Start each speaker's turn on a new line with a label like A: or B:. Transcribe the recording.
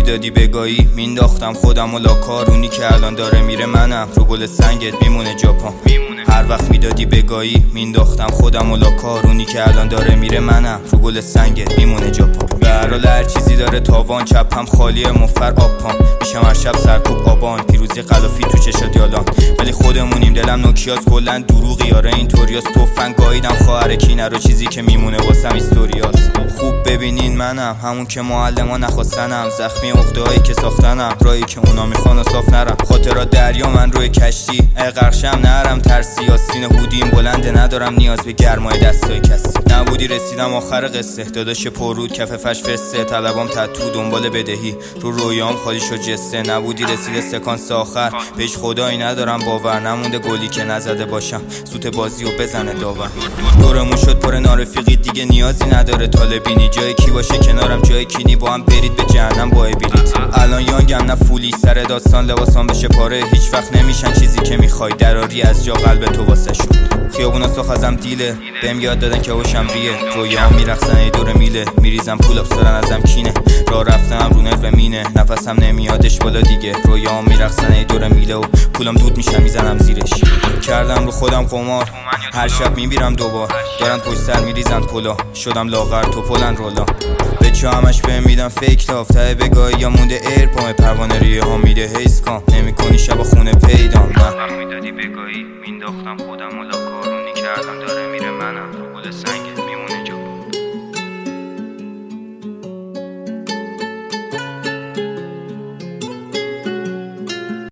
A: میدادی بگاهی مینداختم خودم و لاکارونی که الان داره میره منم رو گل سنگت میمونه جاپام. هر وقت میدادی بگاهی مینداختم خودم و لاکارونی که الان داره میره منم رو گل سنگت میمونه جاپام. به هر حال هر چیزی داره تاوان، چپم خالیه مفر آبپام. میشم هر شب سرکوب آبان، پیروزی قلافی تو چشات یالان. ولی خودمونیم دلم نوکیاس کلن دروغی آره اینطوریاس. توفنگ گاییدم خواهر کینه رو چیزی که میمونه واسم هیستوریاس. خوب ببینین منم همون که معلما نخواستنم، زخمی عقده‌هایی که ساختنم، راهی که اونا میخوان و صاف نرم. خاطرات دریا من روی کشتی غرقشم نرم ترسی. آستین هودیم بلنده ندارم نیاز به گرمای دستای کسی. نبودی رسیدم آخر قصه، داداش پرود کف فش فرسته. طلبام تتو دنبال بدهی رو رویام خالی شد جسته. نبودی رسیده سکانس آخر بهش خدایی ندارم باور. نمونده گلی که نزده باشم سوت بازی و بزنه داور. دورمون شد پر نارفیقی دیگه نیازی نداره طالبینی. جای کی باشه کنارم جای کینی با هم برید به جهنم با بلیت. الان یانگم نه فولی سر داستان لباسام بشه پاره. هیچ وقت نمیشن چیزی که میخوای دراری از جا قلب تو واسه شون. خیابونا ساخ ازم دیله بهم یاد دادن که هوشم ریه. رویام میرقصن ای دور میله میریزم پول اپ سرن ازم کینه. راه رفتم رو نرو مینه نفسم نمیادش بالا دیگه. رویام میرقصن ای دور میله و پولم دود میشم میزنم زیرش. کردم رو خودم قمار هر شب میبیرم دوبار. دارن پشت سر میریزن پلا شدم لاغر تو پلن رولا. بچه همش بهم میدن فیک لاف ته بگاهی یا مونده ایرپام. پروانه ریه ها میده هیس کام نمی کنی شب خونه پیدام. نه
B: میدادی بگاهی مینداختم خودم و لاکارونی که الان داره میره منم رو گل سنگت